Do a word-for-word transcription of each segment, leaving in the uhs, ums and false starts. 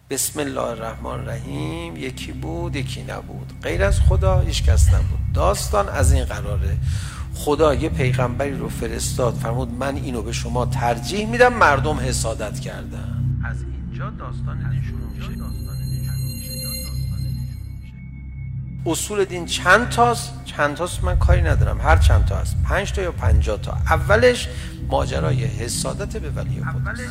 بسم الله الرحمن الرحیم یکی بود یکی نبود، غیر از خدا هیچ کس نبود. داستان از این قراره، خدا یه پیغمبری رو فرستاد، فرمود من اینو به شما ترجیح میدم، مردم حسادت کردن. از اینجا داستان شروع میشه. اصول دین چند تاست؟ چند تاست من کاری ندارم، هر چند تا هست، پنج تا یا پنجاه تا. اولش ماجرای حسادت به ولی خداست.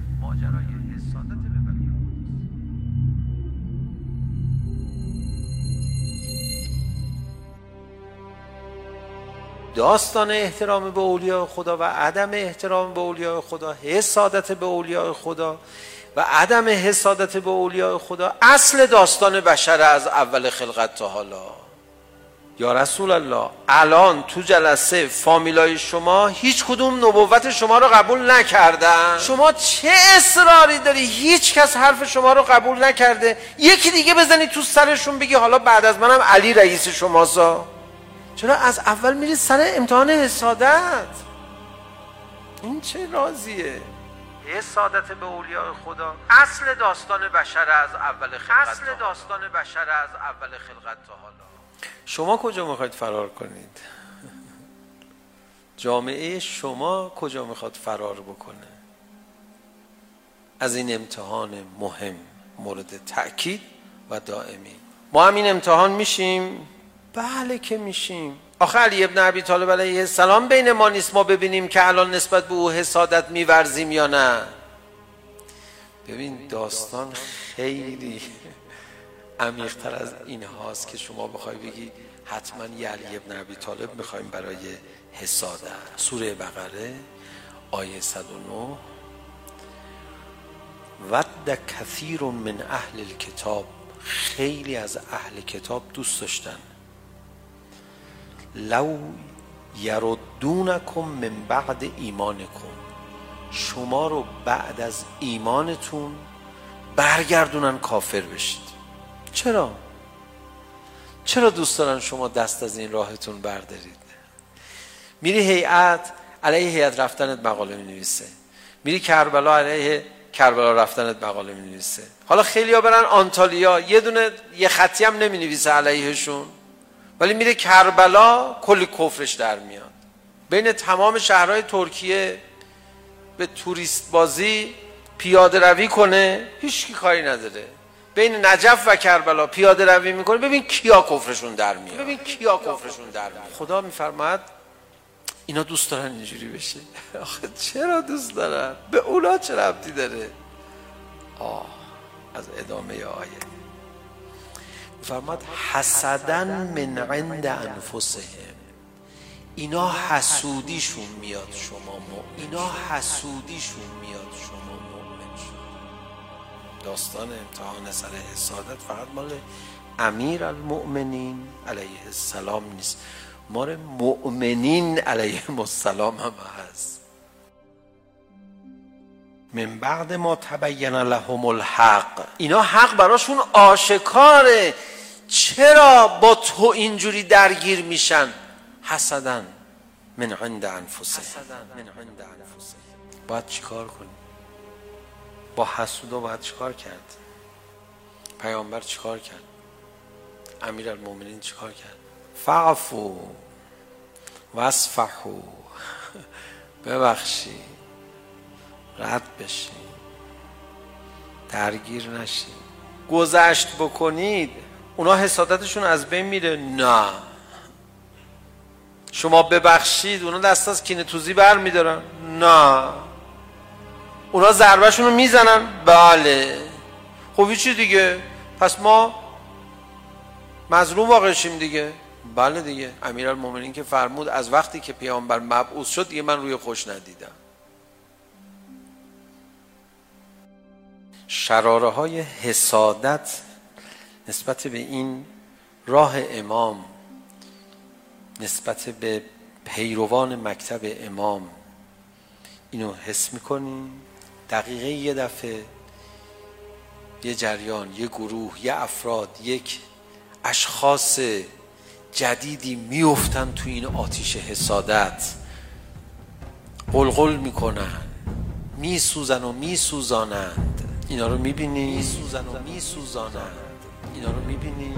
داستان احترام به اولیاء خدا و عدم احترام به اولیاء خدا، حسادت به اولیاء خدا و عدم حسادت به اولیاء خدا اصل داستان بشر از اول خلقت تا حالا. یا رسول الله، الان تو جلسه فامیلای شما هیچ کدوم نبوت شما رو قبول نکردن. شما چه اصراری داری؟ هیچ کس حرف شما رو قبول نکرده، یکی دیگه بزنی تو سرشون بگی حالا بعد از منم علی رئیس شماسا. چرا از اول میری سر امتحان حسادت؟ این چه رازیه؟ حسادت به اولیاء خدا اصل داستان بشر از اول خلقت اصل داستان بشر از اول خلقت تا حالا. شما کجا میخواید فرار کنید؟ جامعه شما کجا میخواد فرار بکنه از این امتحان مهم مورد تأکید و دائمی؟ ما هم این امتحان میشیم؟ بله که میشیم. آخه علی ابن ابی طالب علیه السلام بین ما نیست ما ببینیم که الان نسبت به او حسادت میورزیم یا نه؟ ببین داستان خیلی عمیق‌تر از این هاست که شما بخوای بگی حتما یه علی ابن ابی طالب میخوایم برای حسادت. سوره بقره آیه صد و نه، ود کثیر من اهل الکتاب، خیلی از اهل کتاب دوست داشتن، لو یردونکم من بعد ایمانکم، شما رو بعد از ایمانتون برگردونن کافر بشید. چرا؟ چرا دوست دارن شما دست از این راهتون بردارید؟ میری هیئت، علیه هیئت رفتنت مقاله می نویسه، میری کربلا، علیه کربلا رفتنت مقاله می نویسه. حالا خیلی ها برن آنتالیا، یه دونه یه خطی هم نمی نویسه علیهشون، ولی میره کربلا کلی کفرش در میاد. بین تمام شهرهای ترکیه به توریست بازی پیاده روی کنه هیچ کی کاری نداره، بین نجف و کربلا پیاده روی میکنه، ببین کیا کفرشون در میاد، ببین کیا کفرشون در میاد. خدا میفرماید اینا دوست دارن اینجوری بشه. آخه چرا دوست دارن؟ به اونا چه ربطی داره؟ آه از ادامه آیه فرماد حسدن من عند انفسهم، اینا حسودیشون میاد شما مؤمن، اینا حسودیشون میاد شما مؤمن شد. داستان امتحان سر حسادت فقط مال امیر المؤمنین علیه السلام نیست، مال مؤمنین علیهم السلام هم هست. من بعد ما تبین لهم الحق، اینا حق براشون آشکاره، چرا با تو اینجوری درگیر میشن؟ حسدن من عند انفسهم. باید چیکار کنی؟ با حسودا باید چیکار کرد؟ پیامبر چیکار کرد؟ امیرالمومنین چیکار کرد؟ فعفو واصفحوا، ببخشی، رد بشین، درگیر نشین. گذشت بکنید اونا حسادتشون از بین میره؟ نه. شما ببخشید اونا دست از کینه توزی بر میدارن؟ نه. اونا ضربهشون رو میزنن؟ بله. خب چی دیگه؟ پس ما مظلوم واقع شیم دیگه؟ بله دیگه. امیرالمومنین که فرمود از وقتی که پیامبر مبعوث شد دیگه من روی خوش ندیدم. شراره های حسادت نسبت به این راه امام، نسبت به پیروان مکتب امام، اینو حس میکنی؟ دقیقه یه دفعه یه جریان، یه گروه، یه افراد، یک اشخاص جدیدی میافتن تو این آتیش حسادت، قلقل میکنن، میسوزن و میسوزانند. اینا رو میبینی؟ میسوزن و میسوزانند. اینا رو میبینی؟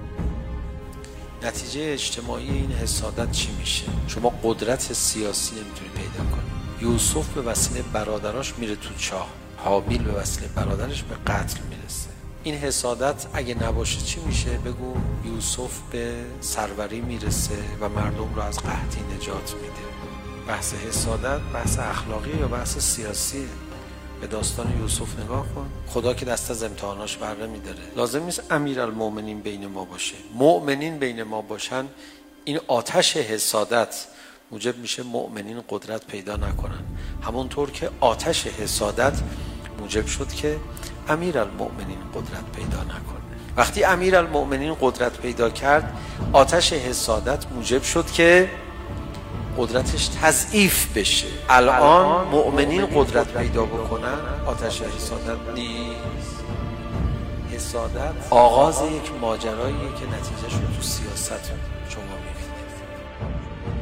نتیجه اجتماعی این حسادت چی میشه؟ شما قدرت سیاسی نمیتونی پیدا کنی. یوسف به وسیله برادراش میره تو چاه، هابیل به وسیله برادرش به قتل میرسه. این حسادت اگه نباشه چی میشه؟ بگو یوسف به سروری میرسه و مردم رو از قحطی نجات میده. بحث حسادت بحث اخلاقی یا بحث سیاسیه؟ به داستان یوسف نگاه کن. خدا که دست از امتحاناش بر نمی‌داره. لازم نیست امیرالمومنین بین ما باشه. مؤمنین بین ما باشن، این آتش حسادت موجب میشه مؤمنین قدرت پیدا نکنن. همونطور که آتش حسادت موجب شد که امیرالمومنین قدرت پیدا نکنه. وقتی امیرالمومنین قدرت پیدا کرد، آتش حسادت موجب شد که قدرتش تضعیف بشه. الان مؤمنین قدرت پیدا بکنن، آتش حسادت نیست. حسادت آغاز یک ماجراییه که نتیجهش رو تو سیاست شما میبینید.